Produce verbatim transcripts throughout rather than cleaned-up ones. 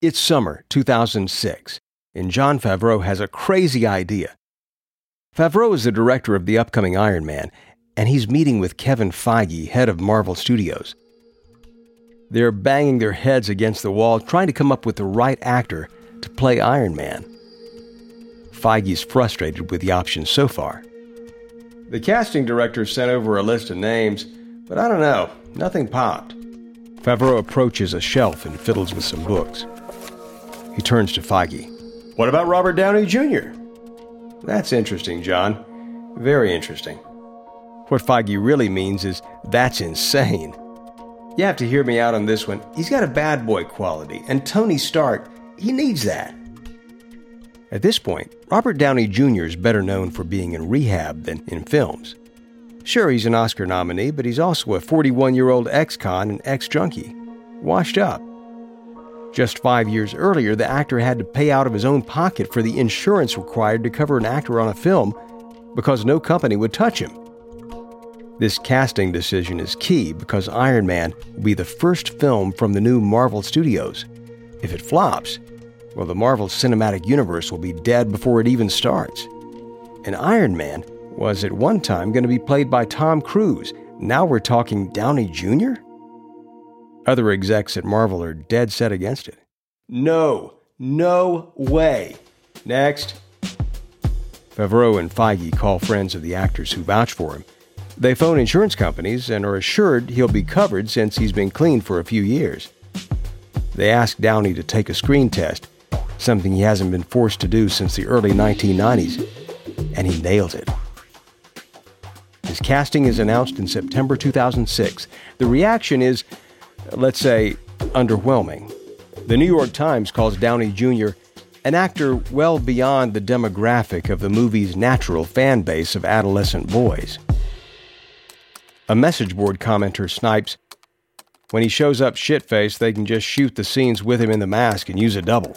It's summer two thousand six, and Jon Favreau has a crazy idea. Favreau is the director of the upcoming Iron Man, and he's meeting with Kevin Feige, head of Marvel Studios. They're banging their heads against the wall trying to come up with the right actor to play Iron Man. Feige's frustrated with the options so far. The casting director sent over a list of names, but I don't know, nothing popped. Favreau approaches a shelf and fiddles with some books. He turns to Feige. What about Robert Downey Junior? That's interesting, John. Very interesting. What Feige really means is, that's insane. You have to hear me out on this one. He's got a bad boy quality, and Tony Stark, he needs that. At this point, Robert Downey Junior is better known for being in rehab than in films. Sure, he's an Oscar nominee, but he's also a forty-one-year-old ex-con and ex-junkie. Washed up. Just five years earlier, the actor had to pay out of his own pocket for the insurance required to cover an actor on a film because no company would touch him. This casting decision is key because Iron Man will be the first film from the new Marvel Studios. If it flops, well, the Marvel Cinematic Universe will be dead before it even starts. And Iron Man was at one time going to be played by Tom Cruise. Now we're talking Downey Junior? Other execs at Marvel are dead set against it. No, no way. Next. Favreau and Feige call friends of the actors who vouch for him. They phone insurance companies and are assured he'll be covered since he's been clean for a few years. They ask Downey to take a screen test, something he hasn't been forced to do since the early nineteen nineties, and he nails it. His casting is announced in September two thousand six. The reaction is, let's say, underwhelming. The New York Times calls Downey Junior an actor well beyond the demographic of the movie's natural fan base of adolescent boys. A message board commenter snipes, when he shows up shit-faced, they can just shoot the scenes with him in the mask and use a double.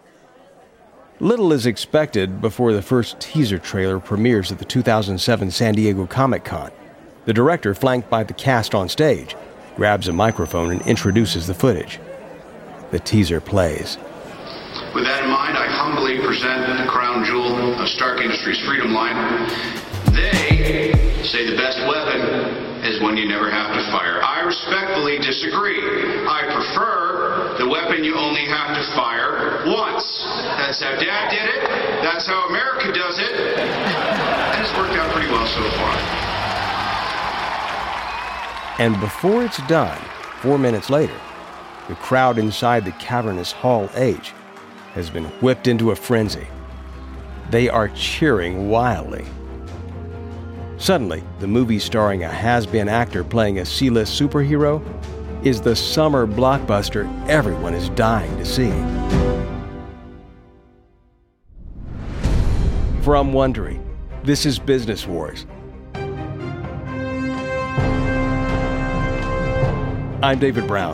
Little is expected before the first teaser trailer premieres at the two thousand seven San Diego Comic-Con. The director, flanked by the cast on stage, grabs a microphone and introduces the footage. The teaser plays. With that in mind, I humbly present the crown jewel of Stark Industries' Freedom Line. They say the best weapon is one you never have to fire. I respectfully disagree. I prefer the weapon you only have to fire once. That's how Dad did it. That's how America does it. And it's worked out pretty well so far. And before it's done, four minutes later, the crowd inside the cavernous Hall H has been whipped into a frenzy. They are cheering wildly. Suddenly, the movie starring a has-been actor playing a C-list superhero is the summer blockbuster everyone is dying to see. From Wondery, this is Business Wars. I'm David Brown.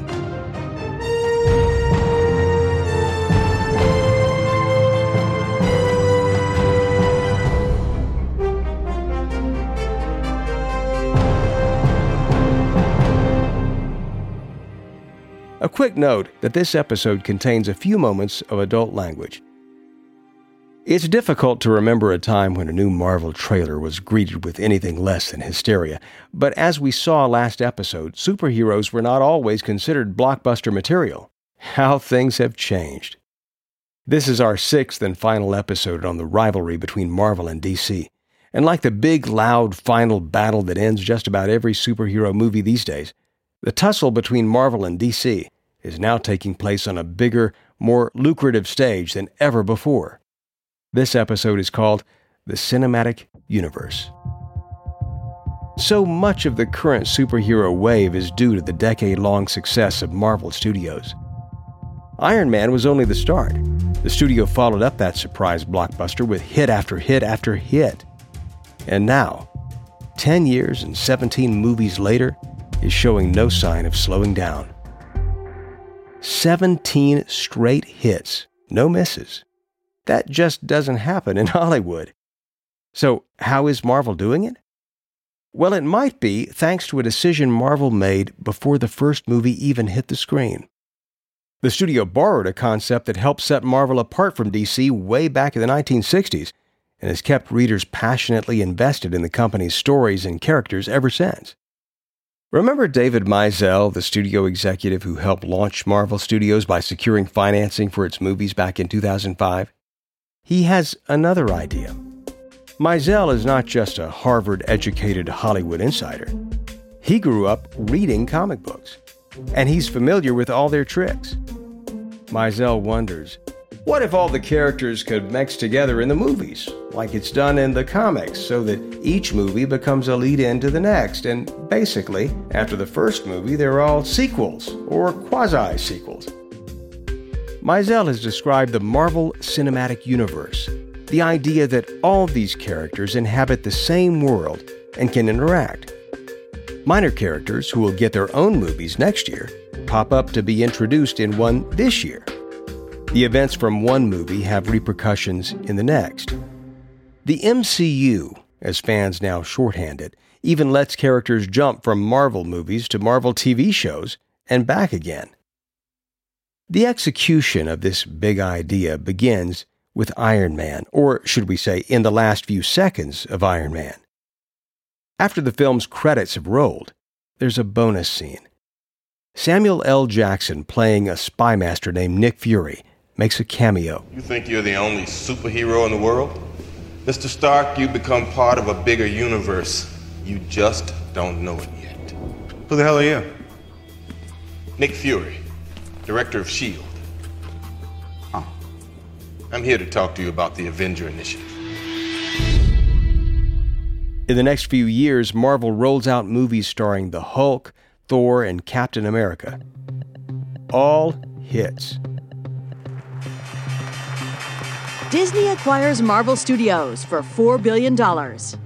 A quick note that this episode contains a few moments of adult language. It's difficult to remember a time when a new Marvel trailer was greeted with anything less than hysteria, but as we saw last episode, superheroes were not always considered blockbuster material. How things have changed. This is our sixth and final episode on the rivalry between Marvel and D C, and like the big, loud, final battle that ends just about every superhero movie these days, the tussle between Marvel and D C is now taking place on a bigger, more lucrative stage than ever before. This episode is called The Cinematic Universe. So much of the current superhero wave is due to the decade-long success of Marvel Studios. Iron Man was only the start. The studio followed up that surprise blockbuster with hit after hit after hit. And now, ten years and seventeen movies later, is showing no sign of slowing down. seventeen straight hits, no misses. That just doesn't happen in Hollywood. So how is Marvel doing it? Well, it might be thanks to a decision Marvel made before the first movie even hit the screen. The studio borrowed a concept that helped set Marvel apart from D C way back in the nineteen sixties and has kept readers passionately invested in the company's stories and characters ever since. Remember David Mizell, the studio executive who helped launch Marvel Studios by securing financing for its movies back in two thousand five? He has another idea. Mizell is not just a Harvard-educated Hollywood insider. He grew up reading comic books, and he's familiar with all their tricks. Mizell wonders, what if all the characters could mix together in the movies, like it's done in the comics, so that each movie becomes a lead-in to the next, and basically, after the first movie, they're all sequels, or quasi-sequels. Mizell has described the Marvel Cinematic Universe, the idea that all these characters inhabit the same world and can interact. Minor characters who will get their own movies next year pop up to be introduced in one this year. The events from one movie have repercussions in the next. The M C U, as fans now shorthand it, even lets characters jump from Marvel movies to Marvel T V shows and back again. The execution of this big idea begins with Iron Man, or should we say, in the last few seconds of Iron Man. After the film's credits have rolled, there's a bonus scene. Samuel L. Jackson, playing a spy master named Nick Fury, makes a cameo. You think you're the only superhero in the world? Mister Stark, you've become part of a bigger universe. You just don't know it yet. Who the hell are you? Nick Fury, director of S H I E L D. Oh. I'm here to talk to you about the Avenger Initiative. In the next few years, Marvel rolls out movies starring the Hulk, Thor, and Captain America. All hits. Disney acquires Marvel Studios for four billion dollars.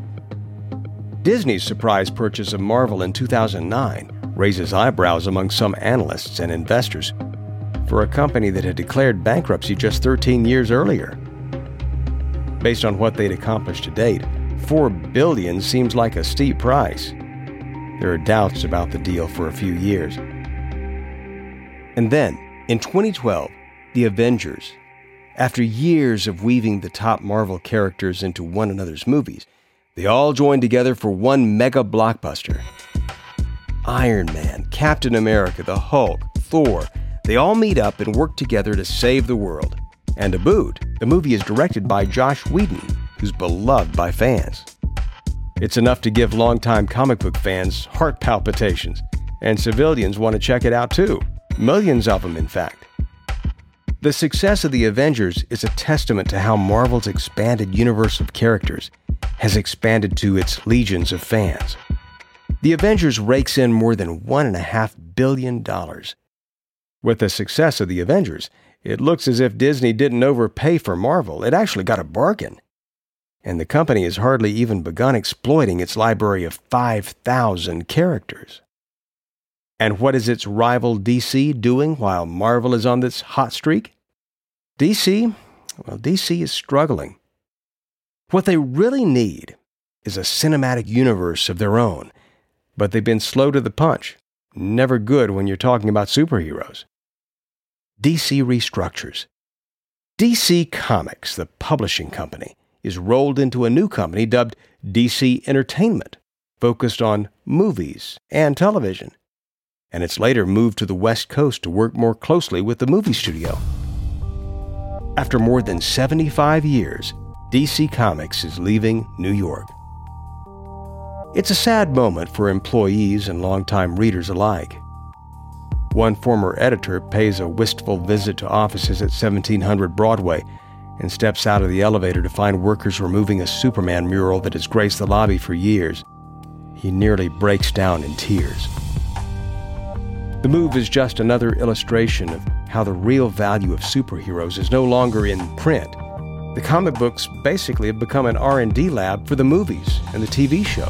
Disney's surprise purchase of Marvel in two thousand nine raises eyebrows among some analysts and investors for a company that had declared bankruptcy just thirteen years earlier. Based on what they'd accomplished to date, four billion dollars seems like a steep price. There are doubts about the deal for a few years. And then, in twenty twelve, The Avengers. After years of weaving the top Marvel characters into one another's movies, they all joined together for one mega blockbuster. Iron Man, Captain America, the Hulk, Thor, they all meet up and work together to save the world. And to boot, the movie is directed by Joss Whedon, who's beloved by fans. It's enough to give longtime comic book fans heart palpitations, and civilians want to check it out too. Millions of them, in fact. The success of The Avengers is a testament to how Marvel's expanded universe of characters has expanded to its legions of fans. The Avengers rakes in more than one point five billion dollars. With the success of The Avengers, it looks as if Disney didn't overpay for Marvel. It actually got a bargain. And the company has hardly even begun exploiting its library of five thousand characters. And what is its rival D C doing while Marvel is on this hot streak? D C, well, D C is struggling. What they really need is a cinematic universe of their own, but they've been slow to the punch. Never good when you're talking about superheroes. D C restructures. D C Comics, the publishing company, is rolled into a new company dubbed D C Entertainment, focused on movies and television. And it's later moved to the West Coast to work more closely with the movie studio. After more than seventy-five years, D C Comics is leaving New York. It's a sad moment for employees and longtime readers alike. One former editor pays a wistful visit to offices at seventeen hundred Broadway and steps out of the elevator to find workers removing a Superman mural that has graced the lobby for years. He nearly breaks down in tears. The move is just another illustration of how the real value of superheroes is no longer in print. The comic books basically have become an R and D lab for the movies and the T V shows.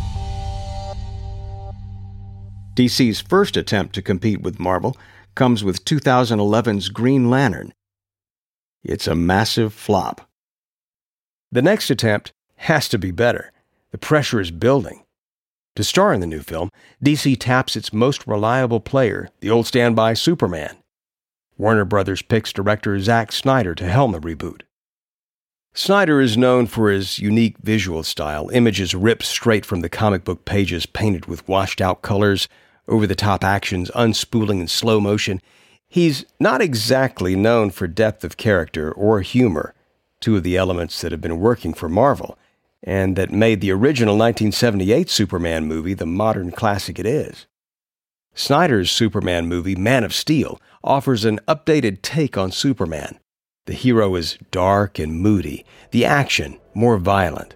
D C's first attempt to compete with Marvel comes with two thousand eleven's Green Lantern. It's a massive flop. The next attempt has to be better. The pressure is building. To star in the new film, D C taps its most reliable player, the old standby Superman. Warner Brothers picks director Zack Snyder to helm the reboot. Snyder is known for his unique visual style, images ripped straight from the comic book pages painted with washed-out colors, over-the-top actions unspooling in slow motion. He's not exactly known for depth of character or humor, two of the elements that have been working for Marvel, and that made the original nineteen seventy-eight Superman movie the modern classic it is. Snyder's Superman movie, Man of Steel, offers an updated take on Superman. The hero is dark and moody, the action more violent.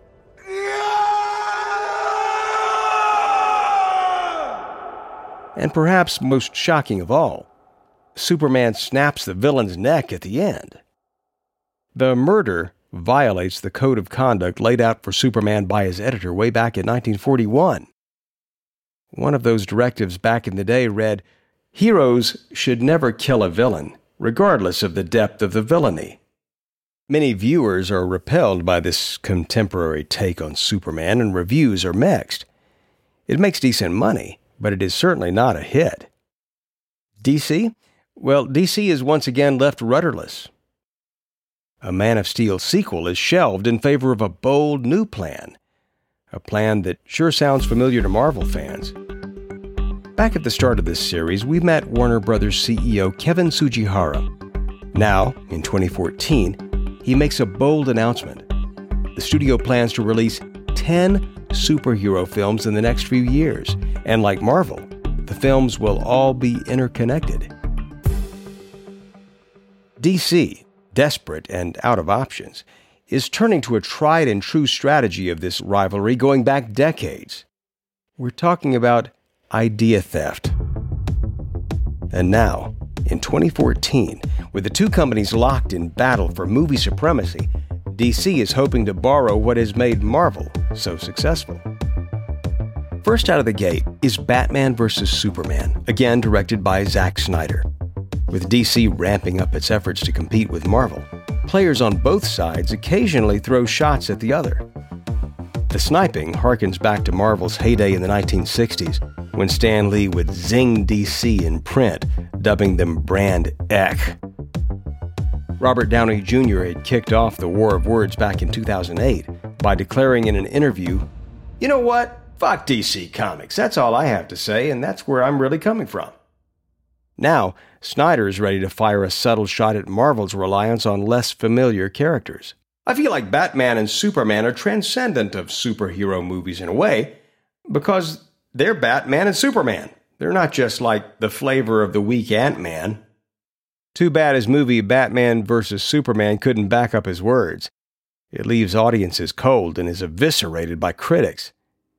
And perhaps most shocking of all, Superman snaps the villain's neck at the end. The murder violates the code of conduct laid out for Superman by his editor way back in nineteen forty-one. One of those directives back in the day read, "Heroes should never kill a villain, regardless of the depth of the villainy." Many viewers are repelled by this contemporary take on Superman, and reviews are mixed. It makes decent money, but it is certainly not a hit. D C? Well, D C is once again left rudderless. A Man of Steel sequel is shelved in favor of a bold new plan, a plan that sure sounds familiar to Marvel fans. Back at the start of this series, we met Warner Brothers C E O Kevin Tsujihara. Now, in twenty fourteen, he makes a bold announcement. The studio plans to release ten superhero films in the next few years, and like Marvel, the films will all be interconnected. D C, desperate and out of options, is turning to a tried and true strategy of this rivalry going back decades. We're talking about idea theft. And now, in twenty fourteen, with the two companies locked in battle for movie supremacy, D C is hoping to borrow what has made Marvel so successful. First out of the gate is Batman versus Superman, again directed by Zack Snyder. With D C ramping up its efforts to compete with Marvel, players on both sides occasionally throw shots at the other. The sniping harkens back to Marvel's heyday in the nineteen sixties, when Stan Lee would zing D C in print, dubbing them Brand Ek. Robert Downey Junior had kicked off the war of words back in two thousand eight by declaring in an interview, "You know what? Fuck D C Comics. That's all I have to say, and that's where I'm really coming from." Now, Snyder is ready to fire a subtle shot at Marvel's reliance on less familiar characters. "I feel like Batman and Superman are transcendent of superhero movies in a way, because they're Batman and Superman. They're not just like the flavor of the weak Ant-Man." Too bad his movie Batman versus Superman couldn't back up his words. It leaves audiences cold and is eviscerated by critics.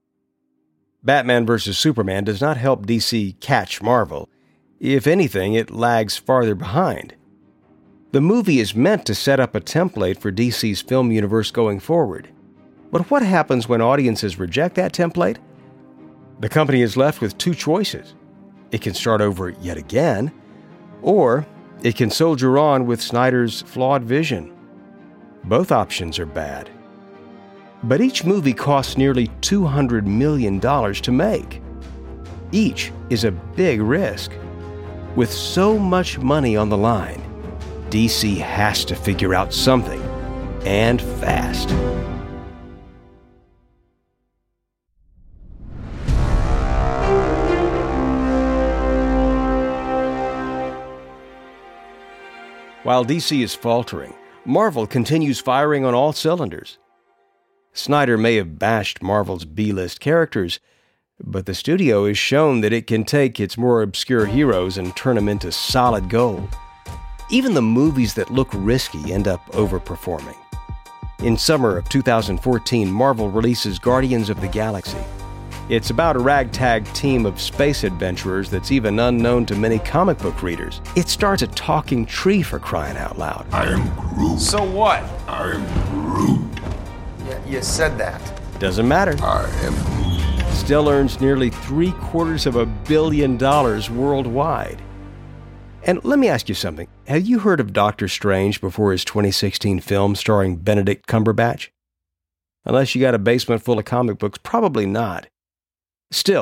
Batman versus Superman does not help D C catch Marvel. If anything, it lags farther behind. The movie is meant to set up a template for D C's film universe going forward. But what happens when audiences reject that template? The company is left with two choices. It can start over yet again, or it can soldier on with Snyder's flawed vision. Both options are bad. But each movie costs nearly two hundred million dollars to make. Each is a big risk. With so much money on the line, D C has to figure out something, and fast. While D C is faltering, Marvel continues firing on all cylinders. Snyder may have bashed Marvel's B-list characters, but the studio has shown that it can take its more obscure heroes and turn them into solid gold. Even the movies that look risky end up overperforming. In summer of two thousand fourteen, Marvel releases Guardians of the Galaxy. It's about a ragtag team of space adventurers that's even unknown to many comic book readers. It stars a talking tree, for crying out loud. I am Groot. So what? I am Groot. Yeah, you said that. Doesn't matter. I am Groot. Still earns nearly three quarters of a billion dollars worldwide. And let me ask you something. Have you heard of Doctor Strange before his twenty sixteen film starring Benedict Cumberbatch? Unless you got a basement full of comic books, probably not. Still,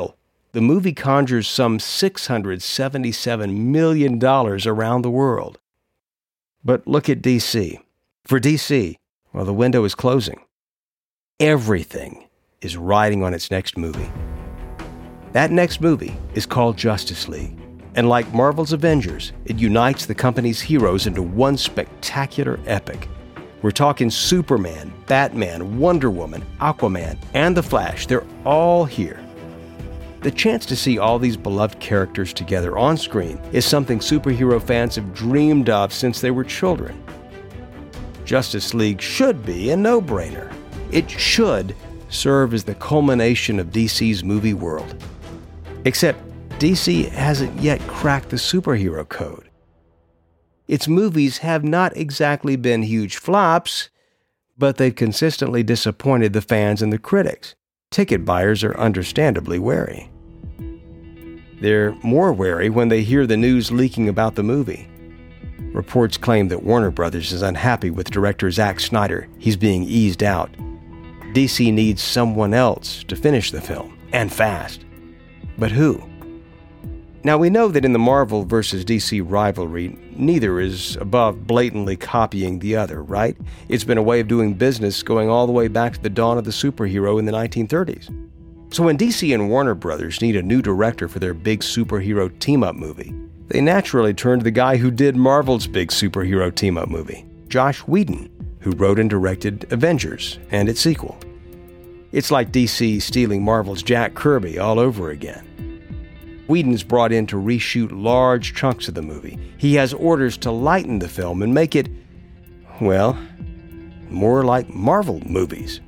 the movie conjures some six hundred seventy-seven million dollars around the world. But look at D C. For D C, well, the window is closing. Everything is riding on its next movie. That next movie is called Justice League. And like Marvel's Avengers, it unites the company's heroes into one spectacular epic. We're talking Superman, Batman, Wonder Woman, Aquaman, and The Flash. They're all here. The chance to see all these beloved characters together on screen is something superhero fans have dreamed of since they were children. Justice League should be a no-brainer. It should serve as the culmination of D C's movie world. Except D C hasn't yet cracked the superhero code. Its movies have not exactly been huge flops, but they've consistently disappointed the fans and the critics. Ticket buyers are understandably wary. They're more wary when they hear the news leaking about the movie. Reports claim that Warner Brothers is unhappy with director Zack Snyder. He's being eased out. D C needs someone else to finish the film, and fast. But who? Now, we know that in the Marvel versus D C rivalry, neither is above blatantly copying the other, right? It's been a way of doing business going all the way back to the dawn of the superhero in the nineteen thirties. So when D C and Warner Brothers need a new director for their big superhero team-up movie, they naturally turn to the guy who did Marvel's big superhero team-up movie, Joss Whedon, who wrote and directed Avengers and its sequel. It's like D C stealing Marvel's Jack Kirby all over again. Whedon's brought in to reshoot large chunks of the movie. He has orders to lighten the film and make it, well, more like Marvel movies.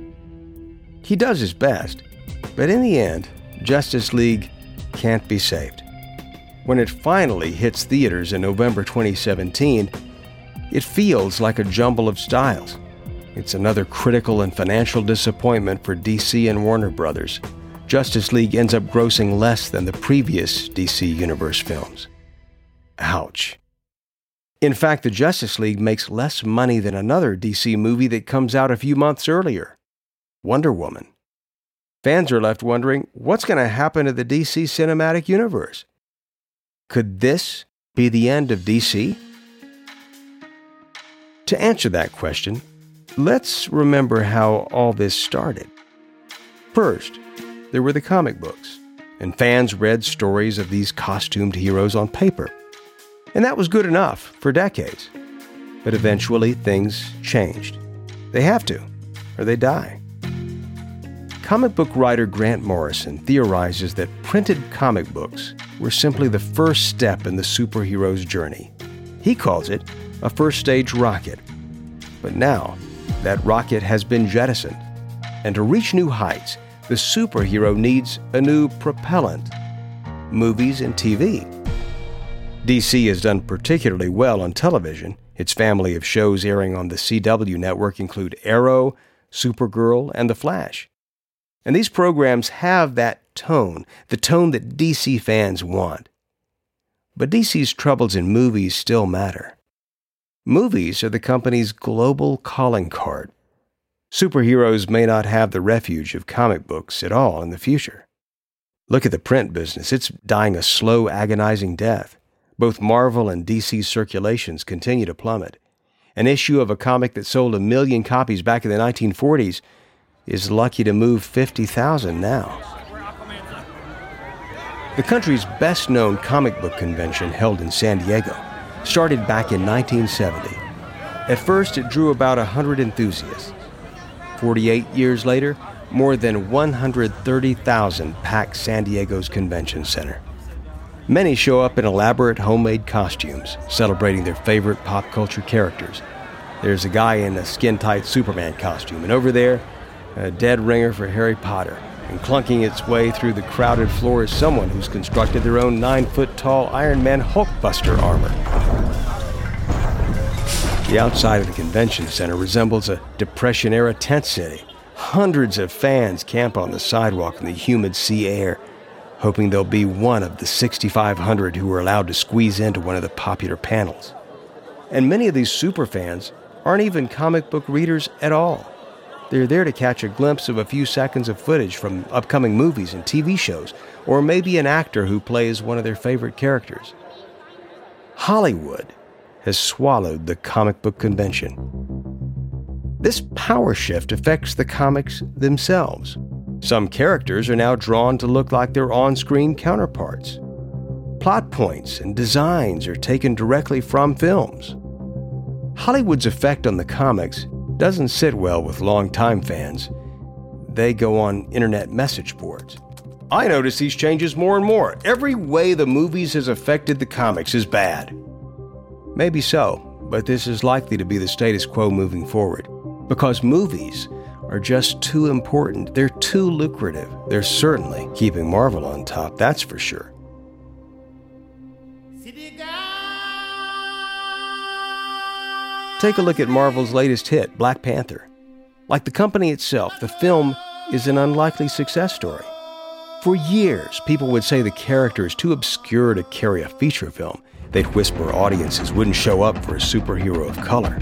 He does his best, but in the end, Justice League can't be saved. When it finally hits theaters in November twenty seventeen, it feels like a jumble of styles. It's another critical and financial disappointment for D C and Warner Brothers. Justice League ends up grossing less than the previous D C Universe films. Ouch. In fact, the Justice League makes less money than another D C movie that comes out a few months earlier, Wonder Woman. Fans are left wondering, what's going to happen to the D C Cinematic Universe? Could this be the end of D C? To answer that question, let's remember how all this started. First, there were the comic books, and fans read stories of these costumed heroes on paper. And that was good enough for decades. But eventually, things changed. They have to, or they die. Comic book writer Grant Morrison theorizes that printed comic books were simply the first step in the superhero's journey. He calls it a first-stage rocket. But now, that rocket has been jettisoned. And to reach new heights, the superhero needs a new propellant: movies and T V. D C has done particularly well on television. Its family of shows airing on the C W network include Arrow, Supergirl, and The Flash. And these programs have that tone, the tone that D C fans want. But D C's troubles in movies still matter. Movies are the company's global calling card. Superheroes may not have the refuge of comic books at all in the future. Look at the print business. It's dying a slow, agonizing death. Both Marvel and D C circulations continue to plummet. An issue of a comic that sold a million copies back in the nineteen forties is lucky to move fifty thousand now. The country's best-known comic book convention, held in San Diego, started back in nineteen seventy. At first, it drew about one hundred enthusiasts. forty-eight years later, more than one hundred thirty thousand pack San Diego's convention center. Many show up in elaborate homemade costumes, celebrating their favorite pop culture characters. There's a guy in a skin-tight Superman costume, and over there, a dead ringer for Harry Potter. And clunking its way through the crowded floor is someone who's constructed their own nine-foot-tall Iron Man Hulkbuster armor. The outside of the convention center resembles a Depression-era tent city. Hundreds of fans camp on the sidewalk in the humid sea air, hoping they'll be one of the sixty-five hundred who are allowed to squeeze into one of the popular panels. And many of these superfans aren't even comic book readers at all. They're there to catch a glimpse of a few seconds of footage from upcoming movies and T V shows, or maybe an actor who plays one of their favorite characters. Hollywood has swallowed the comic book convention. This power shift affects the comics themselves. Some characters are now drawn to look like their on-screen counterparts. Plot points and designs are taken directly from films. Hollywood's effect on the comics doesn't sit well with longtime fans. They go on internet message boards. I notice these changes more and more. Every way the movies has affected the comics is bad. Maybe so, but this is likely to be the status quo moving forward. Because movies are just too important. They're too lucrative. They're certainly keeping Marvel on top, that's for sure. Take a look at Marvel's latest hit, Black Panther. Like the company itself, the film is an unlikely success story. For years, people would say the character is too obscure to carry a feature film. They'd whisper audiences wouldn't show up for a superhero of color.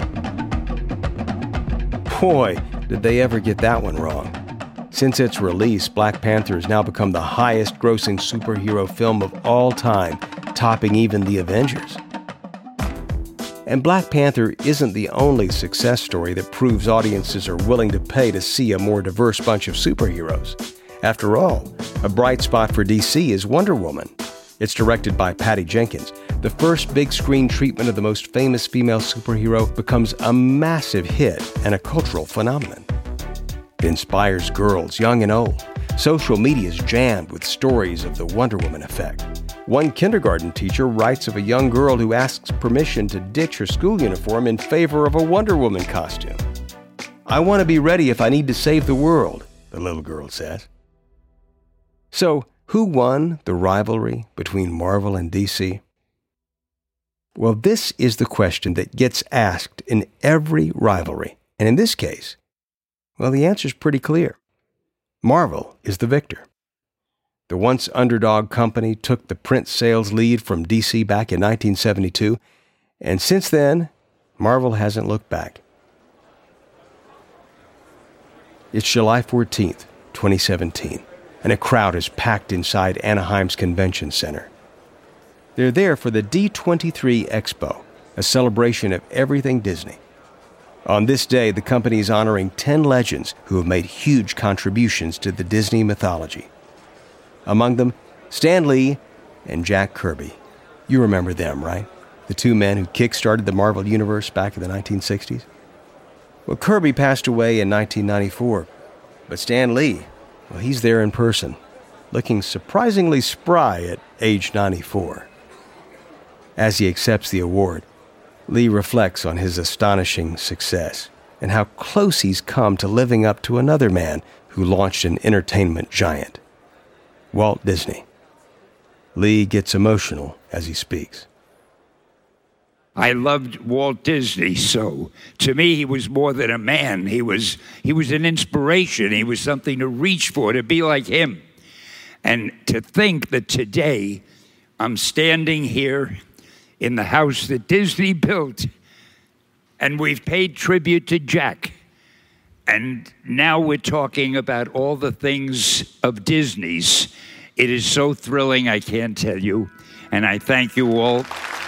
Boy, did they ever get that one wrong. Since its release, Black Panther has now become the highest-grossing superhero film of all time, topping even The Avengers. And Black Panther isn't the only success story that proves audiences are willing to pay to see a more diverse bunch of superheroes. After all, a bright spot for D C is Wonder Woman. It's directed by Patty Jenkins. The first big-screen treatment of the most famous female superhero becomes a massive hit and a cultural phenomenon. It inspires girls, young and old. Social media is jammed with stories of the Wonder Woman effect. One kindergarten teacher writes of a young girl who asks permission to ditch her school uniform in favor of a Wonder Woman costume. I want to be ready if I need to save the world, the little girl says. So, who won the rivalry between Marvel and D C? Well, this is the question that gets asked in every rivalry. And in this case, well, the answer's pretty clear. Marvel is the victor. The once underdog company took the print sales lead from D C back in nineteen seventy-two, and since then, Marvel hasn't looked back. It's July fourteenth, twenty seventeen, and a crowd is packed inside Anaheim's Convention Center. They're there for the D twenty-three Expo, a celebration of everything Disney. On this day, the company is honoring ten legends who have made huge contributions to the Disney mythology. Among them, Stan Lee and Jack Kirby. You remember them, right? The two men who kick-started the Marvel Universe back in the nineteen sixties? Well, Kirby passed away in nineteen ninety-four, but Stan Lee, well, he's there in person, looking surprisingly spry at age ninety-four. As he accepts the award, Lee reflects on his astonishing success and how close he's come to living up to another man who launched an entertainment giant, Walt Disney. Lee gets emotional as he speaks. I loved Walt Disney so. To me, he was more than a man. He was, he was an inspiration. He was something to reach for, to be like him. And to think that today I'm standing here in the house that Disney built, and we've paid tribute to Jack. And now we're talking about all the things of Disney's. It is so thrilling, I can't tell you. And I thank you all.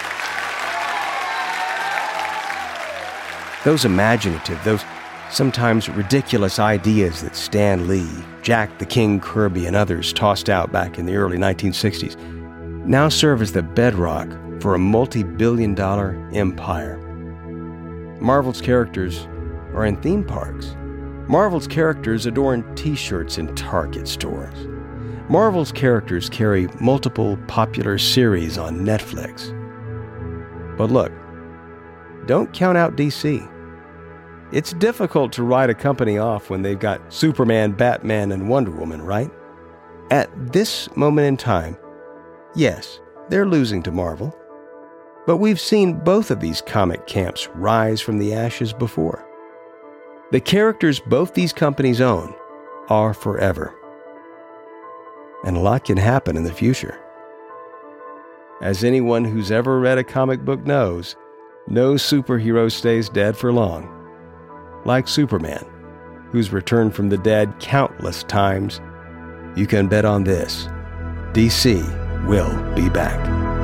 Those imaginative, those sometimes ridiculous ideas that Stan Lee, Jack the King Kirby, and others tossed out back in the early nineteen sixties now serve as the bedrock for a multi-billion dollar empire. Marvel's characters are in theme parks. Marvel's characters adorn t-shirts in Target stores. Marvel's characters carry multiple popular series on Netflix. But look, don't count out D C. It's difficult to write a company off when they've got Superman, Batman, and Wonder Woman, right? At this moment in time, yes, they're losing to Marvel. But we've seen both of these comic camps rise from the ashes before. The characters both these companies own are forever. And a lot can happen in the future. As anyone who's ever read a comic book knows, no superhero stays dead for long. Like Superman, who's returned from the dead countless times, you can bet on this: D C will be back.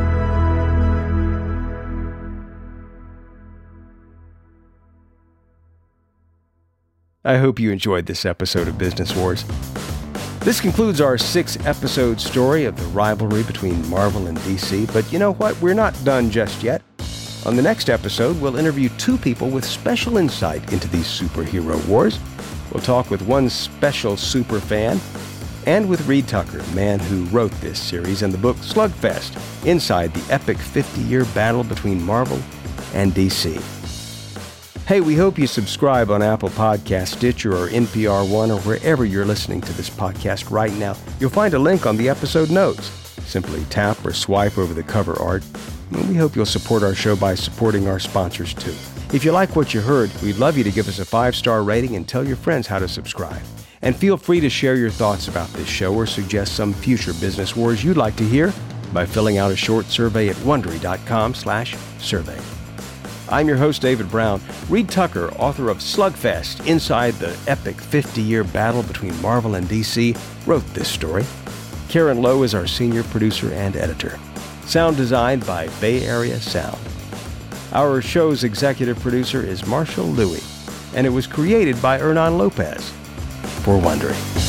I hope you enjoyed this episode of Business Wars. This concludes our six-episode story of the rivalry between Marvel and D C, but you know what? We're not done just yet. On the next episode, we'll interview two people with special insight into these superhero wars. We'll talk with one special super fan, and with Reed Tucker, the man who wrote this series and the book Slugfest, inside the epic fifty-year battle between Marvel and D C. Hey, we hope you subscribe on Apple Podcasts, Stitcher, or N P R One, or wherever you're listening to this podcast right now. You'll find a link on the episode notes. Simply tap or swipe over the cover art. And we hope you'll support our show by supporting our sponsors, too. If you like what you heard, we'd love you to give us a five-star rating and tell your friends how to subscribe. And feel free to share your thoughts about this show or suggest some future Business Wars you'd like to hear by filling out a short survey at Wondery.com slash survey. I'm your host, David Brown. Reed Tucker, author of Slugfest, Inside the Epic fifty-Year Battle Between Marvel and D C, wrote this story. Karen Lowe is our senior producer and editor. Sound designed by Bay Area Sound. Our show's executive producer is Marshall Louie, and it was created by Hernan Lopez for Wondery.